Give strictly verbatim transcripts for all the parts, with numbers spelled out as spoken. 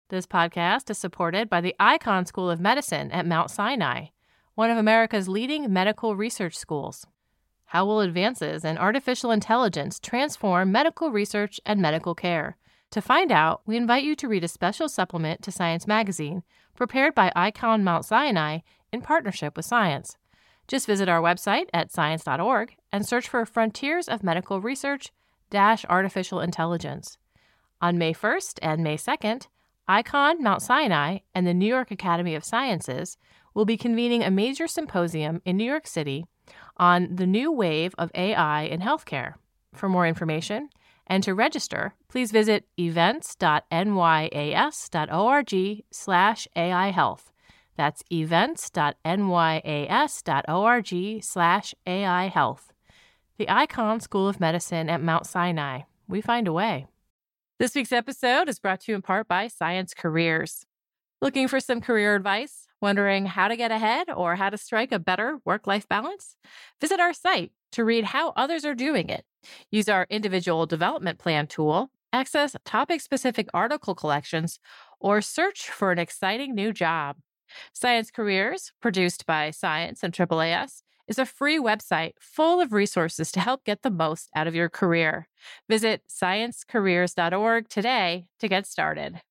This podcast is supported by the Icahn School of Medicine at Mount Sinai, one of America's leading medical research schools. How will advances in artificial intelligence transform medical research and medical care? To find out, we invite you to read a special supplement to Science Magazine, prepared by Icahn Mount Sinai in partnership with Science. Just visit our website at science dot org and search for Frontiers of Medical Research dash Artificial Intelligence. On May first and May second, Icahn Mount Sinai and the New York Academy of Sciences will be convening a major symposium in New York City on the new wave of A I in healthcare. For more information and to register, please visit events dot n y a s dot org slash A I health. That's events dot n y a s dot org slash A I health. The Icahn School of Medicine at Mount Sinai. We find a way. This week's episode is brought to you in part by Science Careers. Looking for some career advice? Wondering how to get ahead or how to strike a better work-life balance? Visit our site to read how others are doing it. Use our individual development plan tool, access topic-specific article collections, or search for an exciting new job. Science Careers, produced by Science and Triple A S, is a free website full of resources to help get the most out of your career. Visit science careers dot org today to get started.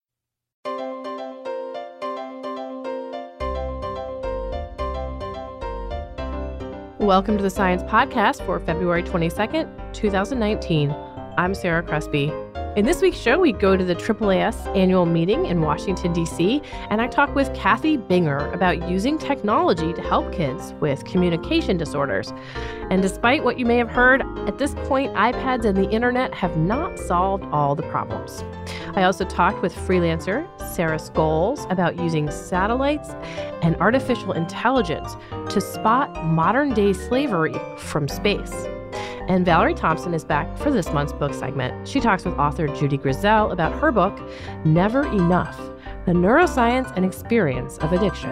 Welcome to the Science Podcast for February twenty-second, twenty nineteen. I'm Sarah Crespi. In this week's show, we go to the Triple A S annual meeting in Washington, D C, and I talk with Kathy Binger about using technology to help kids with communication disorders. And despite what you may have heard, at this point, iPads and the internet have not solved all the problems. I also talked with freelancer Sarah Scholes about using satellites and artificial intelligence to spot modern-day slavery from space. And Valerie Thompson is back for this month's book segment. She talks with author Judy Grisel about her book, Never Enough: The Neuroscience and Experience of Addiction.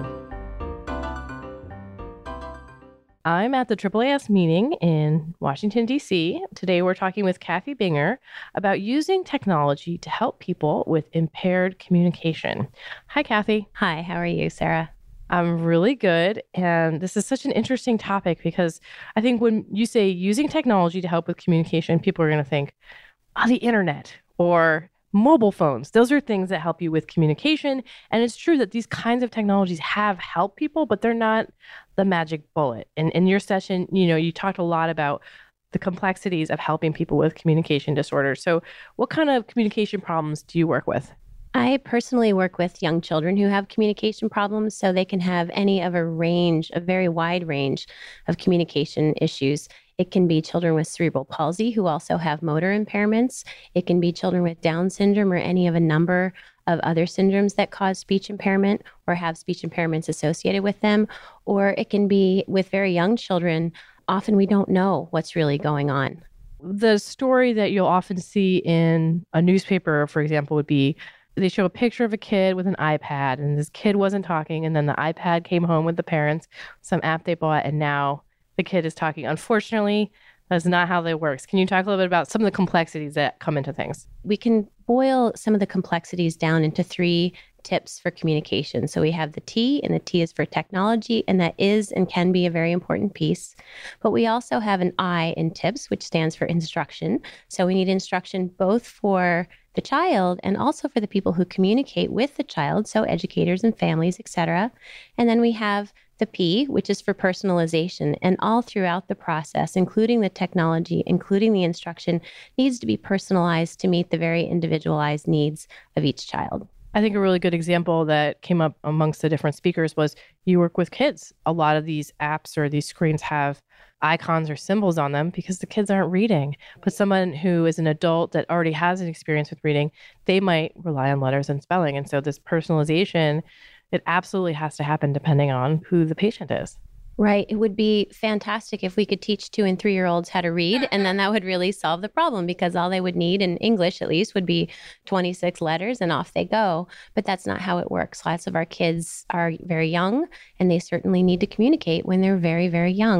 I'm at the Triple A S meeting in Washington, D C. Today we're talking with Kathy Binger about using technology to help people with impaired communication. Hi, Kathy. Hi, how are you, Sarah? I'm really good. And this is such an interesting topic because I think when you say using technology to help with communication, people are going to think, oh, the internet or mobile phones. Those are things that help you with communication. And it's true that these kinds of technologies have helped people, but they're not the magic bullet. And in your session, you know, you talked a lot about the complexities of helping people with communication disorders. So what kind of communication problems do you work with? I personally work with young children who have communication problems, so they can have any of a range, a very wide range of communication issues. It can be children with cerebral palsy who also have motor impairments. It can be children with Down syndrome or any of a number of other syndromes that cause speech impairment or have speech impairments associated with them. Or it can be with very young children. Often we don't know what's really going on. The story that you'll often see in a newspaper, for example, would be they show a picture of a kid with an iPad, and this kid wasn't talking, and then the iPad came home with the parents, some app they bought, and now the kid is talking. Unfortunately, that's not how that works. Can you talk a little bit about some of the complexities that come into things? We can boil some of the complexities down into three tips for communication. So we have the T, and the T is for technology, and that is and can be a very important piece. But we also have an I in TIPS, which stands for instruction. So we need instruction both for the child and also for the people who communicate with the child, so educators and families, et cetera. And then we have the P, which is for personalization. And all throughout the process, including the technology, including the instruction, needs to be personalized to meet the very individualized needs of each child. I think a really good example that came up amongst the different speakers was you work with kids. A lot of these apps or these screens have icons or symbols on them because the kids aren't reading. But someone who is an adult that already has an experience with reading, they might rely on letters and spelling. And so this personalization, it absolutely has to happen depending on who the patient is. Right. It would be fantastic if we could teach two and three-year-olds how to read, and then that would really solve the problem because all they would need, in English at least, would be twenty-six letters and off they go. But that's not how it works. Lots of our kids are very young, and they certainly need to communicate when they're very, very young.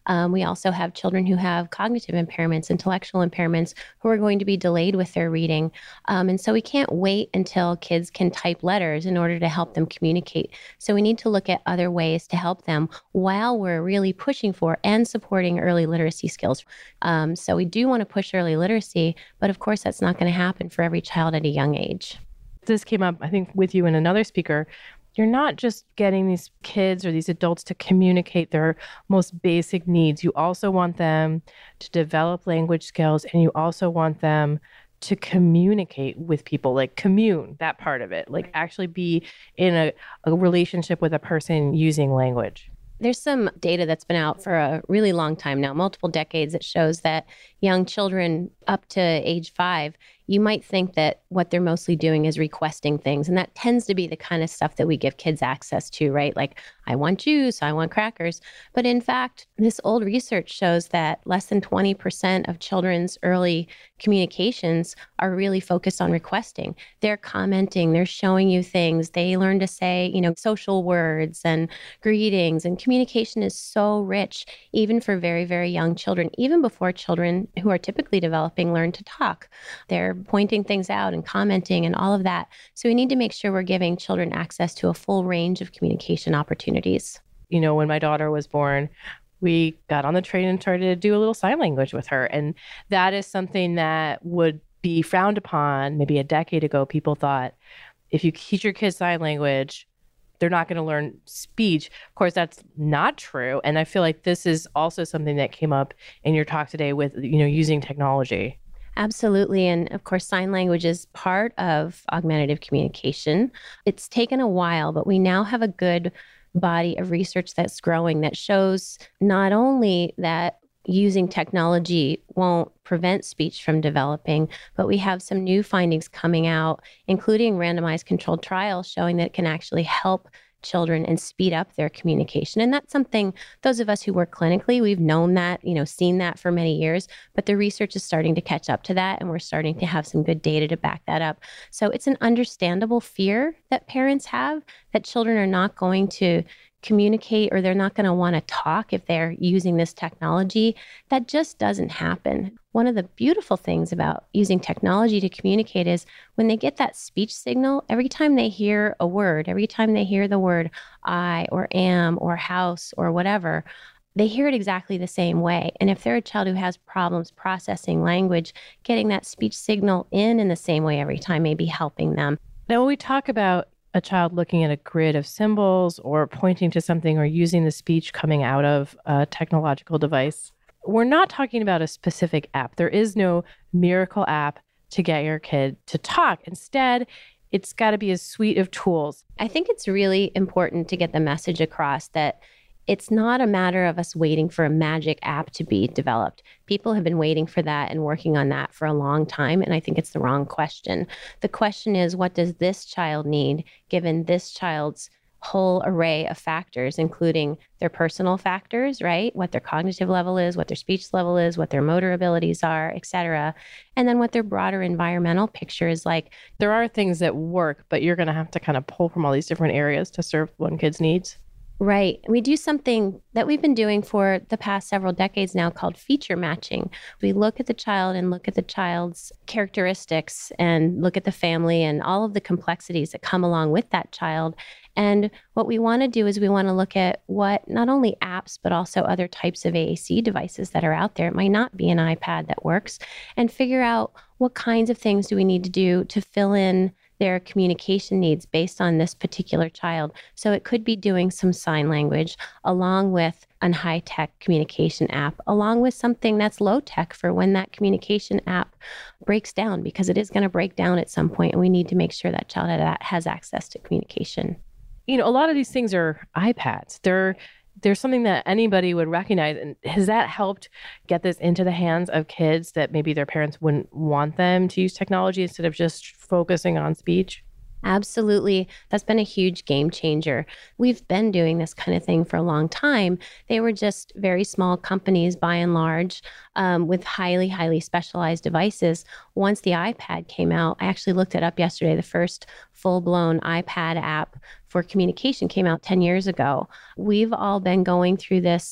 Um, we also have children who have cognitive impairments, intellectual impairments, who are going to be delayed with their reading. Um, and so we can't wait until kids can type letters in order to help them communicate. So we need to look at other ways to help them while we're really pushing for and supporting early literacy skills. Um, so we do want to push early literacy, but of course that's not going to happen for every child at a young age. This came up, I think, with you and another speaker. You're not just getting these kids or these adults to communicate their most basic needs. You also want them to develop language skills, and you also want them to communicate with people, like commune, that part of it, like actually be in a, a relationship with a person using language. There's some data that's been out for a really long time now, multiple decades, that shows that young children up to age five, you might think that what they're mostly doing is requesting things. And that tends to be the kind of stuff that we give kids access to, right? Like, I want juice, I want crackers. But in fact, this old research shows that less than twenty percent of children's early communications are really focused on requesting. They're commenting, they're showing you things. They learn to say, you know, social words and greetings. And communication is so rich, even for very, very young children, even before children who are typically developing learn to talk. They're pointing things out and commenting and all of that. So we need to make sure we're giving children access to a full range of communication opportunities. You know, when my daughter was born, we got on the train and started to do a little sign language with her. And that is something that would be frowned upon maybe a decade ago. People thought if you teach your kids sign language, they're not going to learn speech. Of course, that's not true. And I feel like this is also something that came up in your talk today with, you know, using technology. Absolutely. And of course, sign language is part of augmentative communication. It's taken a while, but we now have a good body of research that's growing that shows not only that using technology won't prevent speech from developing, but we have some new findings coming out, including randomized controlled trials showing that it can actually help children and speed up their communication. And that's something, those of us who work clinically, we've known that, you know, seen that for many years, but the research is starting to catch up to that. And we're starting to have some good data to back that up. So it's an understandable fear that parents have that children are not going to communicate or they're not going to want to talk if they're using this technology. That just doesn't happen. One of the beautiful things about using technology to communicate is when they get that speech signal, every time they hear a word, every time they hear the word I or am or house or whatever, they hear it exactly the same way. And if they're a child who has problems processing language, getting that speech signal in in the same way every time may be helping them. Now, when we talk about a child looking at a grid of symbols or pointing to something or using the speech coming out of a technological device, we're not talking about a specific app. There is no miracle app to get your kid to talk. Instead, it's got to be a suite of tools. I think it's really important to get the message across that it's not a matter of us waiting for a magic app to be developed. People have been waiting for that and working on that for a long time, and I think it's the wrong question. The question is, what does this child need, given this child's whole array of factors, including their personal factors, right? What their cognitive level is, what their speech level is, what their motor abilities are, et cetera. And then what their broader environmental picture is like. There are things that work, but you're going to have to kind of pull from all these different areas to serve one kid's needs. Right. We do something that we've been doing for the past several decades now called feature matching. We look at the child and look at the child's characteristics and look at the family and all of the complexities that come along with that child. And what we want to do is we want to look at what not only apps, but also other types of A A C devices that are out there. It might not be an iPad that works, and figure out what kinds of things do we need to do to fill in their communication needs based on this particular child. So it could be doing some sign language along with a high-tech communication app, along with something that's low-tech for when that communication app breaks down, because it is going to break down at some point, and we need to make sure that child has access to communication. You know, a lot of these things are iPads. They're There's something that anybody would recognize. And has that helped get this into the hands of kids that maybe their parents wouldn't want them to use technology instead of just focusing on speech? Absolutely. That's been a huge game changer. We've been doing this kind of thing for a long time. They were just very small companies, by and large, um, with highly, highly specialized devices. Once the iPad came out, I actually looked it up yesterday, the first full-blown iPad app for communication came out ten years ago. We've all been going through this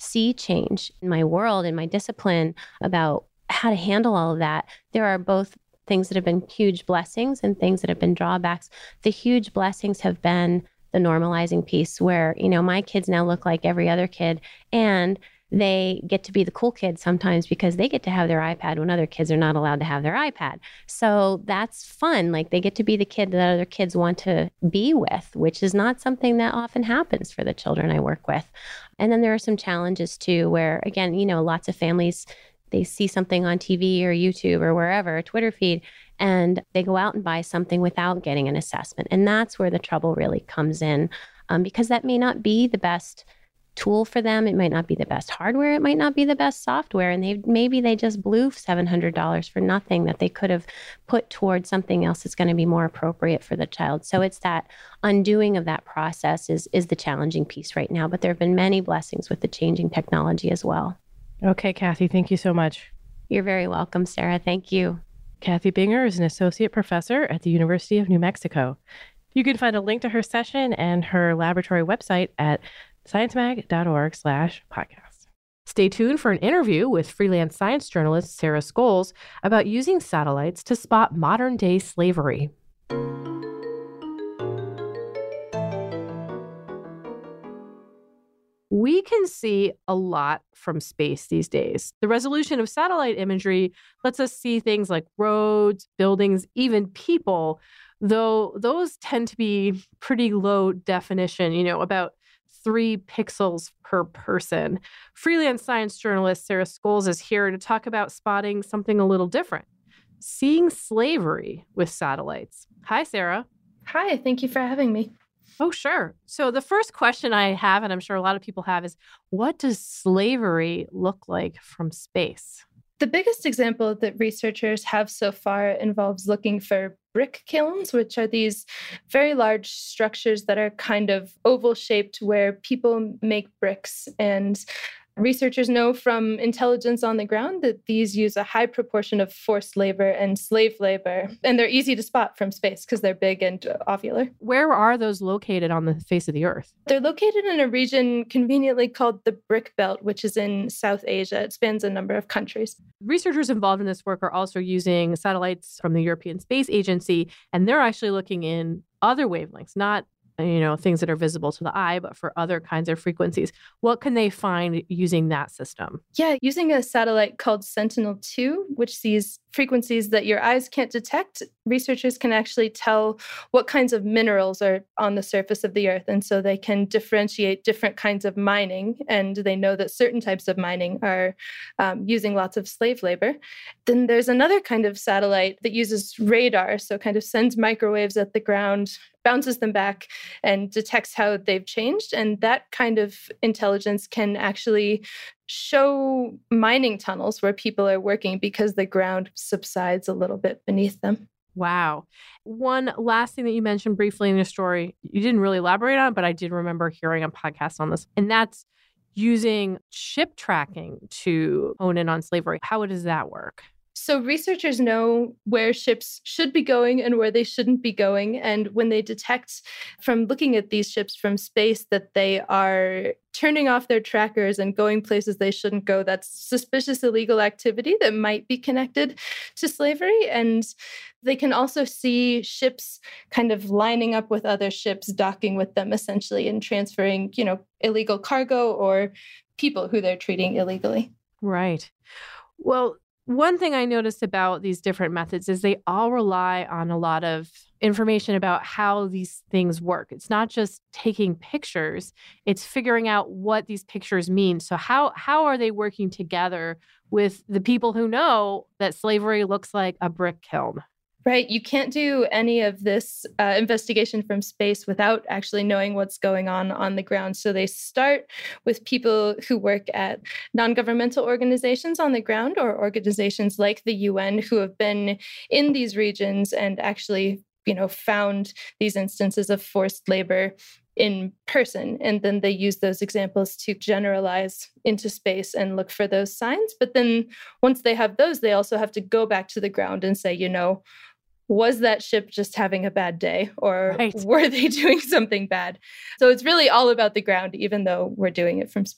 sea change in my world, in my discipline, about how to handle all of that, there are both things that have been huge blessings and things that have been drawbacks. The huge blessings have been the normalizing piece where, you know, my kids now look like every other kid, and they get to be the cool kids sometimes because they get to have their iPad when other kids are not allowed to have their iPad. So that's fun. Like, they get to be the kid that other kids want to be with, which is not something that often happens for the children I work with. And then there are some challenges too, where, again, you know, lots of families, they see something on T V or YouTube or wherever, a Twitter feed, and they go out and buy something without getting an assessment. And that's where the trouble really comes in, um, because that may not be the best tool for them. It might not be the best hardware. It might not be the best software. And they maybe they just blew seven hundred dollars for nothing that they could have put towards something else that's going to be more appropriate for the child. So it's that undoing of that process is, is the challenging piece right now. But there have been many blessings with the changing technology as well. Okay, Kathy, thank you so much. You're very welcome, Sarah. Thank you. Kathy Binger is an associate professor at the University of New Mexico. You can find a link to her session and her laboratory website at sciencemag.org slash podcast. Stay tuned for an interview with freelance science journalist Sarah Scoles about using satellites to spot modern-day slavery. We can see a lot from space these days. The resolution of satellite imagery lets us see things like roads, buildings, even people, though those tend to be pretty low definition, you know, about three pixels per person. Freelance science journalist Sarah Scoles is here to talk about spotting something a little different, seeing slavery with satellites. Hi, Sarah. Hi, thank you for having me. Oh, sure. So the first question I have, and I'm sure a lot of people have, is what does slavery look like from space? The biggest example that researchers have so far involves looking for brick kilns, which are these very large structures that are kind of oval shaped where people make bricks. And researchers know from intelligence on the ground that these use a high proportion of forced labor and slave labor. And they're easy to spot from space because they're big and ovular. Where are those located on the face of the Earth? They're located in a region conveniently called the Brick Belt, which is in South Asia. It spans a number of countries. Researchers involved in this work are also using satellites from the European Space Agency, and they're actually looking in other wavelengths, not you know, things that are visible to the eye, but for other kinds of frequencies. What can they find using that system? Yeah, using a satellite called Sentinel two, which sees frequencies that your eyes can't detect, researchers can actually tell what kinds of minerals are on the surface of the Earth. And so they can differentiate different kinds of mining. And they know that certain types of mining are um, using lots of slave labor. Then there's another kind of satellite that uses radar, so kind of sends microwaves at the ground, bounces them back, and detects how they've changed. And that kind of intelligence can actually show mining tunnels where people are working because the ground subsides a little bit beneath them. Wow. One last thing that you mentioned briefly in your story, you didn't really elaborate on, but I did remember hearing a podcast on this, and that's using ship tracking to hone in on slavery. How does that work? So researchers know where ships should be going and where they shouldn't be going. And when they detect from looking at these ships from space that they are turning off their trackers and going places they shouldn't go, that's suspicious illegal activity that might be connected to slavery. And they can also see ships kind of lining up with other ships, docking with them essentially, and transferring, you know, illegal cargo or people who they're treating illegally. Right. Well, one thing I noticed about these different methods is they all rely on a lot of information about how these things work. It's not just taking pictures, it's figuring out what these pictures mean. So how how are they working together with the people who know that slavery looks like a brick kiln? Right. You can't do any of this uh, investigation from space without actually knowing what's going on on the ground. So they start with people who work at non-governmental organizations on the ground or organizations like the U N who have been in these regions and actually, you know, found these instances of forced labor in person. And then they use those examples to generalize into space and look for those signs. But then once they have those, they also have to go back to the ground and say, you know, was that ship just having a bad day, or right. were they doing something bad? So it's really all about the ground, even though we're doing it from space.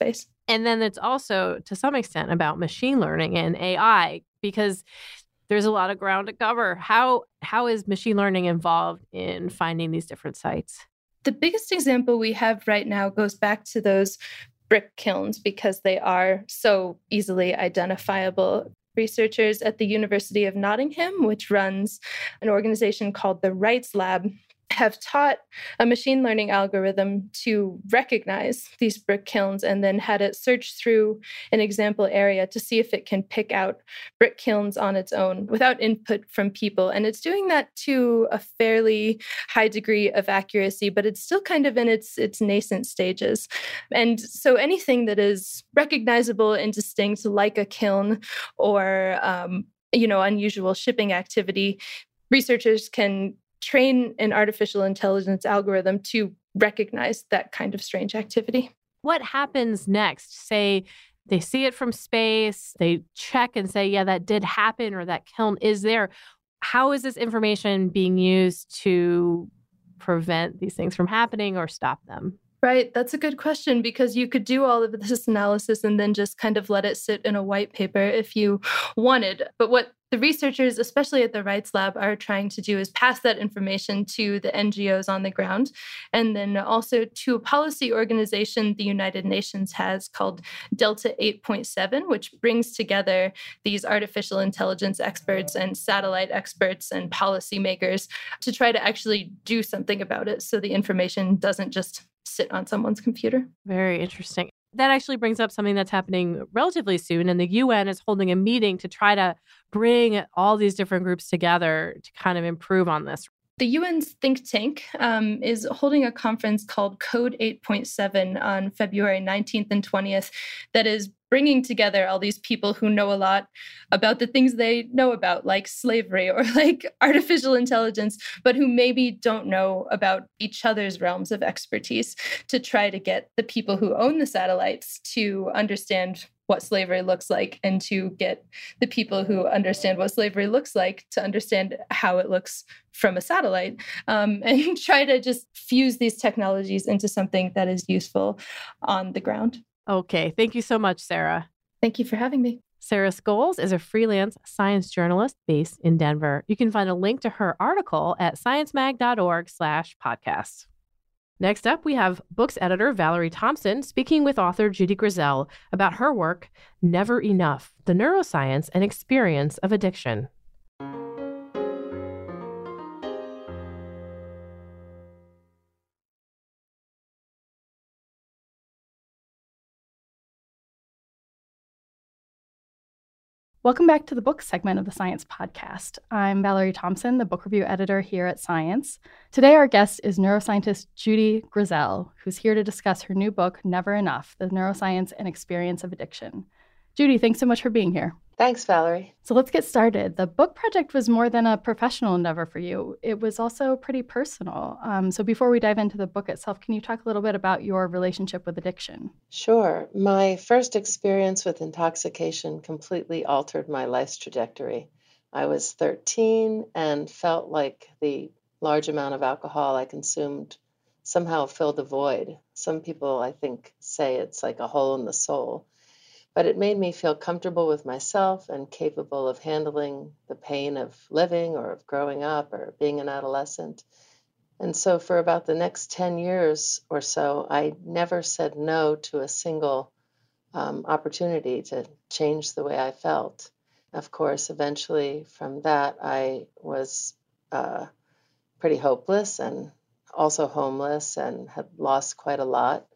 And then it's also, to some extent, about machine learning and A I, because there's a lot of ground to cover. How how is machine learning involved in finding these different sites? The biggest example we have right now goes back to those brick kilns because they are so easily identifiable. Researchers at the University of Nottingham, which runs an organization called the Rights Lab, have taught a machine learning algorithm to recognize these brick kilns and then had it search through an example area to see if it can pick out brick kilns on its own without input from people. And it's doing that to a fairly high degree of accuracy, but it's still kind of in its, its nascent stages. And so anything that is recognizable and distinct, like a kiln or um, you know, unusual shipping activity, researchers can train an artificial intelligence algorithm to recognize that kind of strange activity. What happens next? Say they see it from space, they check and say, yeah, that did happen, or that kiln is there. How is this information being used to prevent these things from happening or stop them? Right. That's a good question, because you could do all of this analysis and then just kind of let it sit in a white paper if you wanted. But what the researchers, especially at the Rights Lab, are trying to do is pass that information to the N G Os on the ground, and then also to a policy organization the United Nations has called Delta eight point seven, which brings together these artificial intelligence experts and satellite experts and policymakers to try to actually do something about it so the information doesn't just sit on someone's computer. Very interesting. That actually brings up something that's happening relatively soon, and the U N is holding a meeting to try to bring all these different groups together to kind of improve on this. The U N's think tank um, is holding a conference called Code eight point seven on February nineteenth and twentieth that is bringing together all these people who know a lot about the things they know about, like slavery or like artificial intelligence, but who maybe don't know about each other's realms of expertise, to try to get the people who own the satellites to understand what slavery looks like, and to get the people who understand what slavery looks like to understand how it looks from a satellite, um, and try to just fuse these technologies into something that is useful on the ground. Okay. Thank you so much, Sarah. Thank you for having me. Sarah Scholes is a freelance science journalist based in Denver. You can find a link to her article at sciencemag.org slash podcast. Next up, we have books editor Valerie Thompson speaking with author Judy Grisel about her work, Never Enough, The Neuroscience and Experience of Addiction. Welcome back to the book segment of the Science Podcast. I'm Valerie Thompson, the book review editor here at Science. Today, our guest is neuroscientist Judy Grisel, who's here to discuss her new book, Never Enough, The Neuroscience and Experience of Addiction. Judy, thanks so much for being here. Thanks, Valerie. So let's get started. The book project was more than a professional endeavor for you. It was also pretty personal. Um, so before we dive into the book itself, can you talk a little bit about your relationship with addiction? Sure. My first experience with intoxication completely altered my life's trajectory. I was thirteen and felt like the large amount of alcohol I consumed somehow filled a void. Some people, I think, say it's like a hole in the soul. But it made me feel comfortable with myself and capable of handling the pain of living or of growing up or being an adolescent. And so for about the next ten years or so, I never said no to a single um, opportunity to change the way I felt. Of course, eventually from that, I was uh, pretty hopeless and also homeless and had lost quite a lot.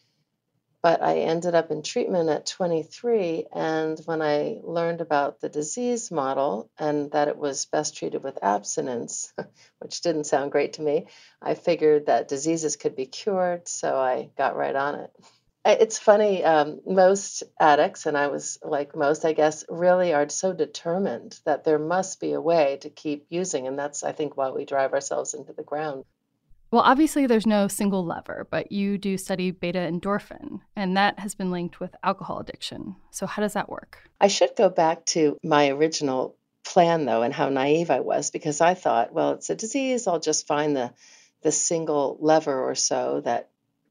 But I ended up in treatment at twenty-three, and when I learned about the disease model and that it was best treated with abstinence, which didn't sound great to me, I figured that diseases could be cured, so I got right on it. It's funny, um, most addicts, and I was like most, I guess, really are so determined that there must be a way to keep using, and that's, I think, why we drive ourselves into the ground. Well, obviously, there's no single lever, but you do study beta endorphin, and that has been linked with alcohol addiction. So how does that work? I should go back to my original plan, though, and how naive I was, because I thought, well, it's a disease. I'll just find the, the single lever or so that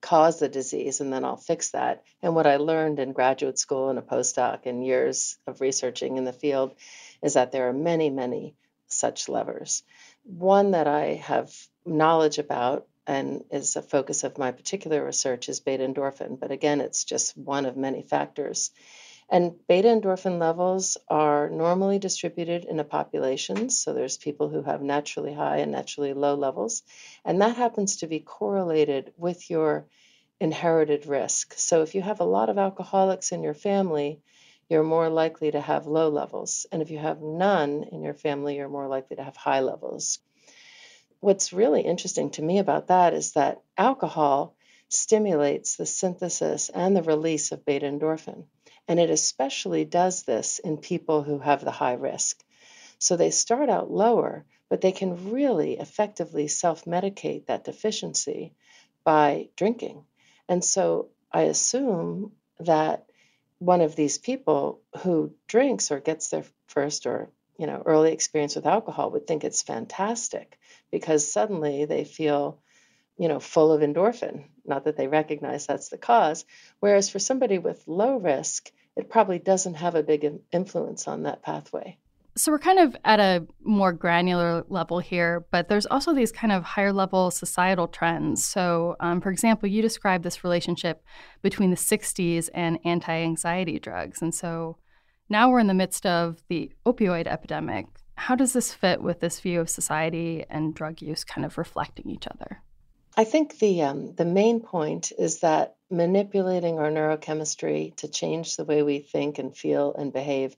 cause the disease, and then I'll fix that. And what I learned in graduate school and a postdoc and years of researching in the field is that there are many, many such levers. One that I have knowledge about and is a focus of my particular research is beta endorphin, but again, it's just one of many factors. And beta endorphin levels are normally distributed in a population. So there's people who have naturally high and naturally low levels. And that happens to be correlated with your inherited risk. So if you have a lot of alcoholics in your family, you're more likely to have low levels. And if you have none in your family, you're more likely to have high levels. What's really interesting to me about that is that alcohol stimulates the synthesis and the release of beta endorphin. And it especially does this in people who have the high risk. So they start out lower, but they can really effectively self-medicate that deficiency by drinking. And so I assume that one of these people who drinks or gets their first or you know early experience with alcohol would think it's fantastic because suddenly they feel you know, full of endorphin, not that they recognize that's the cause. Whereas for somebody with low risk, it probably doesn't have a big influence on that pathway. So we're kind of at a more granular level here, but there's also these kind of higher level societal trends. So, um, for example, you described this relationship between the sixties and anti-anxiety drugs. And so now we're in the midst of the opioid epidemic. How does this fit with this view of society and drug use kind of reflecting each other? I think the um, the main point is that manipulating our neurochemistry to change the way we think and feel and behave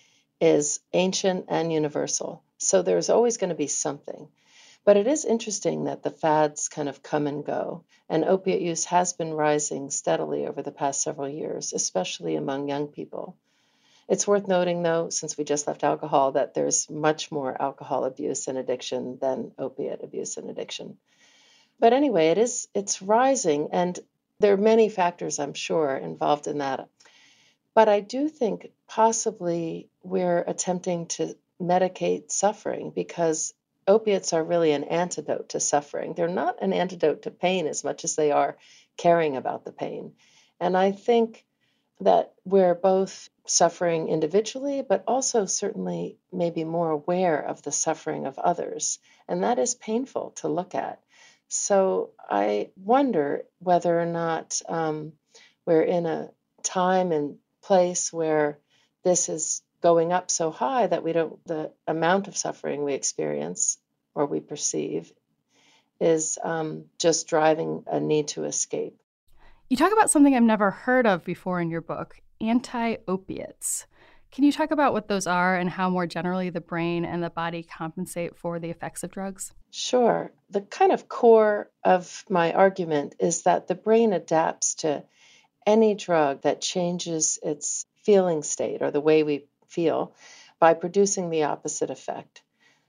is ancient and universal. So there's always going to be something. But it is interesting that the fads kind of come and go, and opiate use has been rising steadily over the past several years, especially among young people. It's worth noting, though, since we just left alcohol, that there's much more alcohol abuse and addiction than opiate abuse and addiction. But anyway, it is it's rising, and there are many factors, I'm sure, involved in that. But I do think possibly we're attempting to medicate suffering because opiates are really an antidote to suffering. They're not an antidote to pain as much as they are caring about the pain. And I think that we're both suffering individually, but also certainly maybe more aware of the suffering of others. And that is painful to look at. So I wonder whether or not um, we're in a time and place where this is going up so high that we don't, the amount of suffering we experience or we perceive is um, just driving a need to escape. You talk about something I've never heard of before in your book, anti-opiates. Can you talk about what those are and how more generally the brain and the body compensate for the effects of drugs? Sure. The kind of core of my argument is that the brain adapts to any drug that changes its feeling state or the way we feel by producing the opposite effect.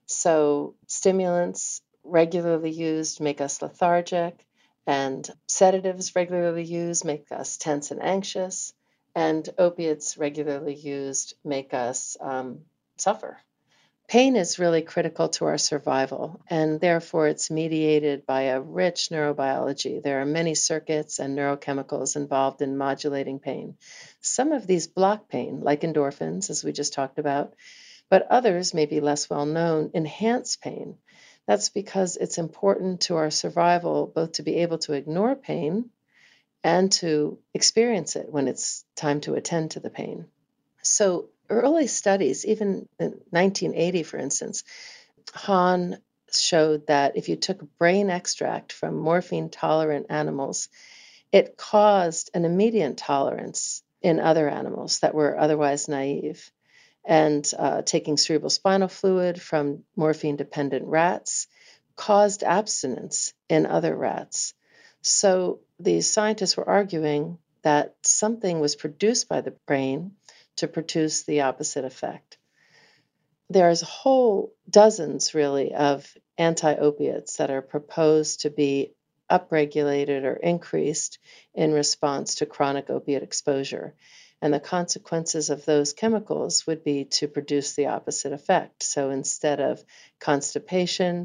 So stimulants regularly used make us lethargic, and sedatives regularly used make us tense and anxious, and opiates regularly used make us um, suffer. Pain is really critical to our survival, and therefore it's mediated by a rich neurobiology. There are many circuits and neurochemicals involved in modulating pain. Some of these block pain, like endorphins, as we just talked about, but others, maybe less well known, enhance pain. That's because it's important to our survival both to be able to ignore pain and to experience it when it's time to attend to the pain. So early studies, even in nineteen eighty, for instance, Hahn showed that if you took brain extract from morphine-tolerant animals, it caused an immediate tolerance in other animals that were otherwise naive. And uh, taking cerebral spinal fluid from morphine-dependent rats caused abstinence in other rats. So these scientists were arguing that something was produced by the brain to produce the opposite effect. There's whole dozens, really, of anti-opiates that are proposed to be upregulated or increased in response to chronic opiate exposure. And the consequences of those chemicals would be to produce the opposite effect. So instead of constipation,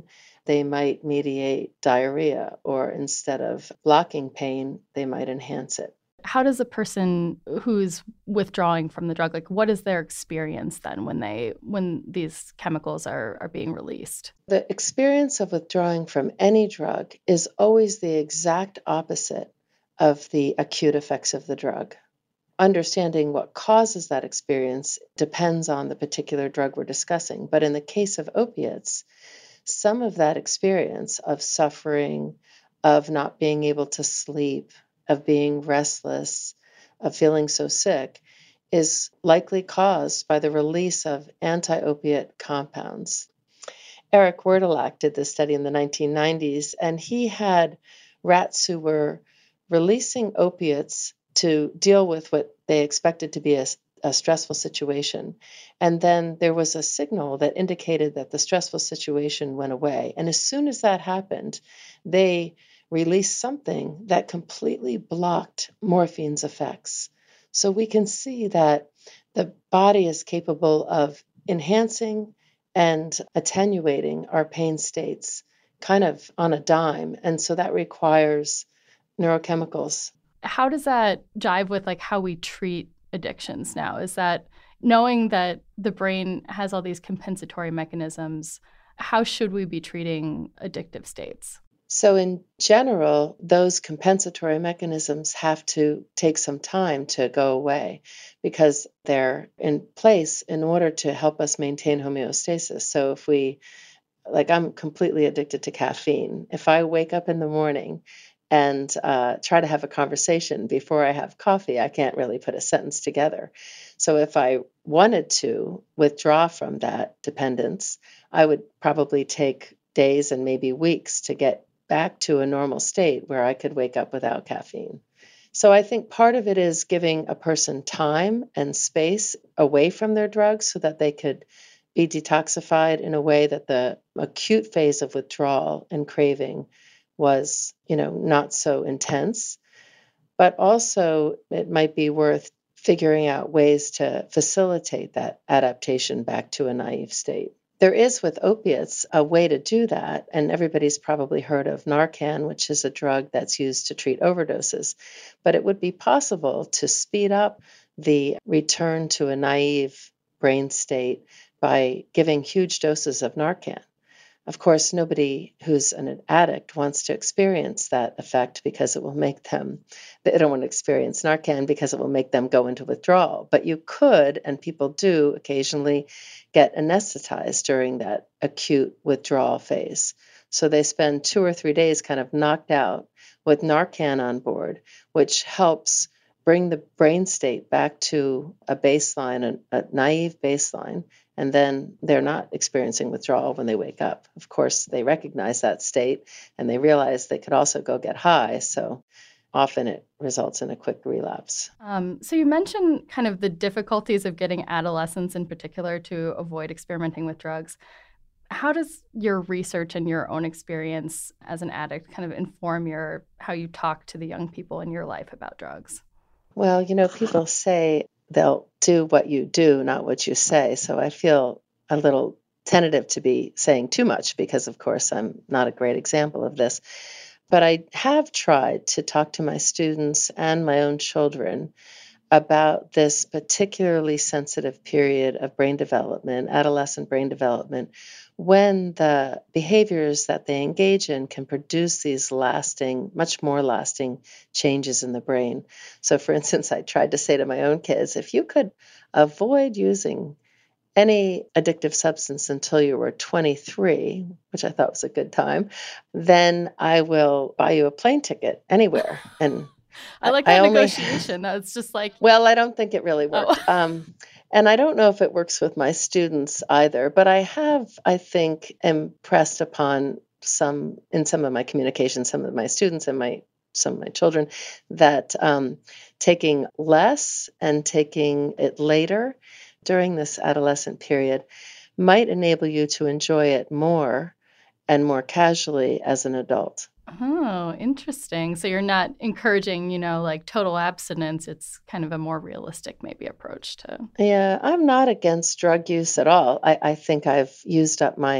they might mediate diarrhea, or instead of blocking pain, they might enhance it. How does a person who's withdrawing from the drug, like what is their experience then when they when these chemicals are, are being released? The experience of withdrawing from any drug is always the exact opposite of the acute effects of the drug. Understanding what causes that experience depends on the particular drug we're discussing. But in the case of opiates, some of that experience of suffering, of not being able to sleep, of being restless, of feeling so sick, is likely caused by the release of anti-opiate compounds. Eric Werdelak did this study in the nineteen nineties, and he had rats who were releasing opiates to deal with what they expected to be a, a stressful situation. And then there was a signal that indicated that the stressful situation went away. And as soon as that happened, they released something that completely blocked morphine's effects. So we can see that the body is capable of enhancing and attenuating our pain states kind of on a dime. And so that requires neurochemicals. How does that jive with like how we treat addictions now? Is that knowing that the brain has all these compensatory mechanisms, how should we be treating addictive states? So in general, those compensatory mechanisms have to take some time to go away because they're in place in order to help us maintain homeostasis. So if we, like I'm completely addicted to caffeine. If I wake up in the morning and uh, try to have a conversation before I have coffee, I can't really put a sentence together. So if I wanted to withdraw from that dependence, I would probably take days and maybe weeks to get back to a normal state where I could wake up without caffeine. So I think part of it is giving a person time and space away from their drugs so that they could be detoxified in a way that the acute phase of withdrawal and craving was, you know, not so intense. But also it might be worth figuring out ways to facilitate that adaptation back to a naive state. There is with opiates a way to do that, and everybody's probably heard of Narcan, which is a drug that's used to treat overdoses. But it would be possible to speed up the return to a naive brain state by giving huge doses of Narcan. Of course, nobody who's an addict wants to experience that effect because it will make them, they don't want to experience Narcan because it will make them go into withdrawal. But you could, and people do occasionally, get anesthetized during that acute withdrawal phase. So they spend two or three days kind of knocked out with Narcan on board, which helps bring the brain state back to a baseline, a, a naive baseline, and then they're not experiencing withdrawal when they wake up. Of course, they recognize that state and they realize they could also go get high. So often it results in a quick relapse. Um, so you mentioned kind of the difficulties of getting adolescents in particular to avoid experimenting with drugs. How does your research and your own experience as an addict kind of inform your how you talk to the young people in your life about drugs? Well, you know, people say they'll do what you do, not what you say. So I feel a little tentative to be saying too much because, of course, I'm not a great example of this. But I have tried to talk to my students and my own children about this particularly sensitive period of brain development, adolescent brain development, when the behaviors that they engage in can produce these lasting, much more lasting changes in the brain. So, for instance, I tried to say to my own kids, if you could avoid using any addictive substance until you were twenty-three, which I thought was a good time, then I will buy you a plane ticket anywhere. And I like that I negotiation. Only, That's just like... Well, I don't think it really worked. Oh. um, and I don't know if it works with my students either, but I have, I think, impressed upon some, in some of my communications, some of my students and my some of my children, that um, taking less and taking it later during this adolescent period might enable you to enjoy it more and more casually as an adult. Oh, interesting. So you're not encouraging, you know, like total abstinence. It's kind of a more realistic maybe approach to. Yeah, I'm not against drug use at all. I, I think I've used up my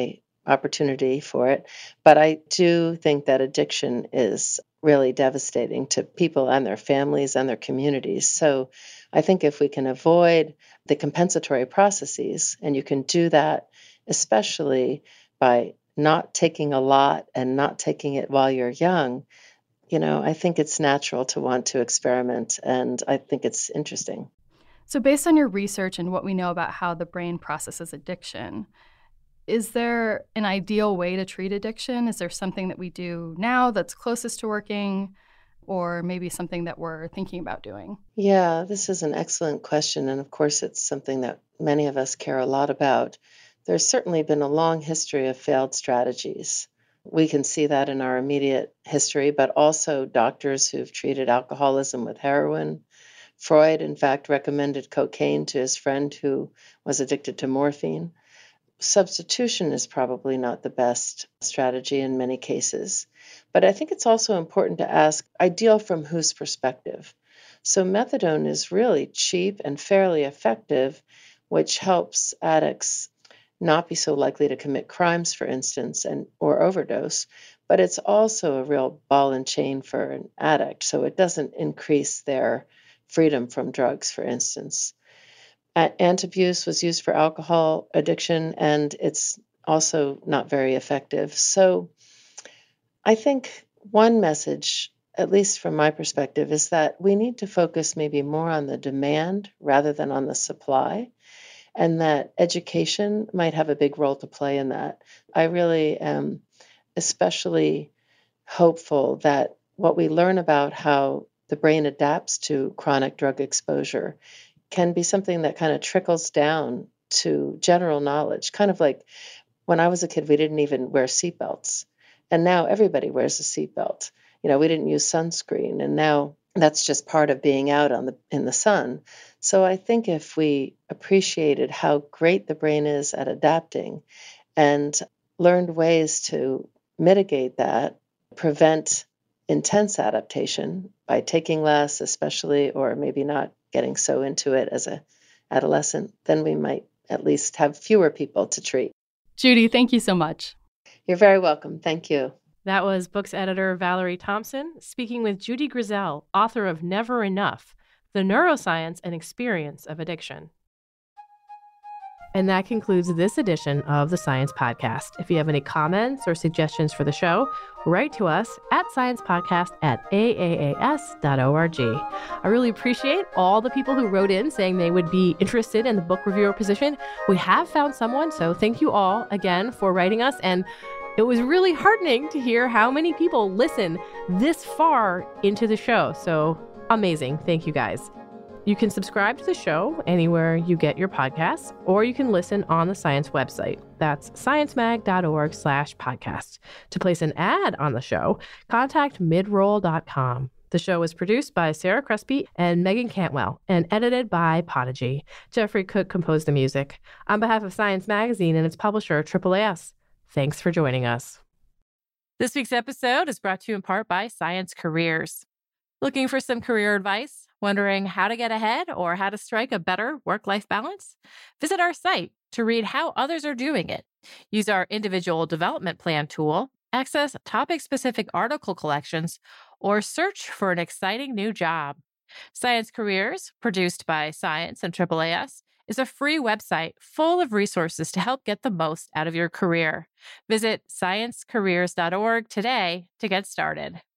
opportunity for it. But I do think that addiction is really devastating to people and their families and their communities. So I think if we can avoid the compensatory processes, and you can do that especially by not taking a lot and not taking it while you're young, you know, I think it's natural to want to experiment, and I think it's interesting. So based on your research and what we know about how the brain processes addiction, is there an ideal way to treat addiction? Is there something that we do now that's closest to working, or maybe something that we're thinking about doing? Yeah, this is an excellent question. And of course, it's something that many of us care a lot about. There's certainly been a long history of failed strategies. We can see that in our immediate history, but also doctors who've treated alcoholism with heroin. Freud, in fact, recommended cocaine to his friend who was addicted to morphine. Substitution is probably not the best strategy in many cases. But I think it's also important to ask, ideal from whose perspective? So methadone is really cheap and fairly effective, which helps addicts not be so likely to commit crimes, for instance, and or overdose. But it's also a real ball and chain for an addict, so it doesn't increase their freedom from drugs, for instance. Antabuse was used for alcohol addiction, and it's also not very effective. So I think one message, at least from my perspective, is that we need to focus maybe more on the demand rather than on the supply, and that education might have a big role to play in that. I really am especially hopeful that what we learn about how the brain adapts to chronic drug exposure can be something that kind of trickles down to general knowledge. Kind of like when I was a kid, we didn't even wear seatbelts. And now everybody wears a seatbelt. You know, we didn't use sunscreen. And now that's just part of being out on the in the sun. So I think if we appreciated how great the brain is at adapting and learned ways to mitigate that, prevent intense adaptation by taking less, especially, or maybe not getting so into it as a adolescent, then we might at least have fewer people to treat. Judy, thank you so much. You're very welcome. Thank you. That was books editor Valerie Thompson speaking with Judy Grisel, author of Never Enough, The Neuroscience and Experience of Addiction. And that concludes this edition of the Science Podcast. If you have any comments or suggestions for the show, write to us at sciencepodcast at a a a s dot org. I really appreciate all the people who wrote in saying they would be interested in the book reviewer position. We have found someone, so thank you all again for writing us. And it was really heartening to hear how many people listen this far into the show. So amazing. Thank you guys. You can subscribe to the show anywhere you get your podcasts, or you can listen on the Science website. That's sciencemag.org slash podcast. To place an ad on the show, contact midroll dot com. The show was produced by Sarah Crespi and Megan Cantwell and edited by Podigy. Jeffrey Cook composed the music. On behalf of Science Magazine and its publisher, A A A S, thanks for joining us. This week's episode is brought to you in part by Science Careers. Looking for some career advice? Wondering how to get ahead or how to strike a better work-life balance? Visit our site to read how others are doing it. Use our individual development plan tool, access topic-specific article collections, or search for an exciting new job. Science Careers, produced by Science and A A A S, is a free website full of resources to help get the most out of your career. Visit science careers dot org today to get started.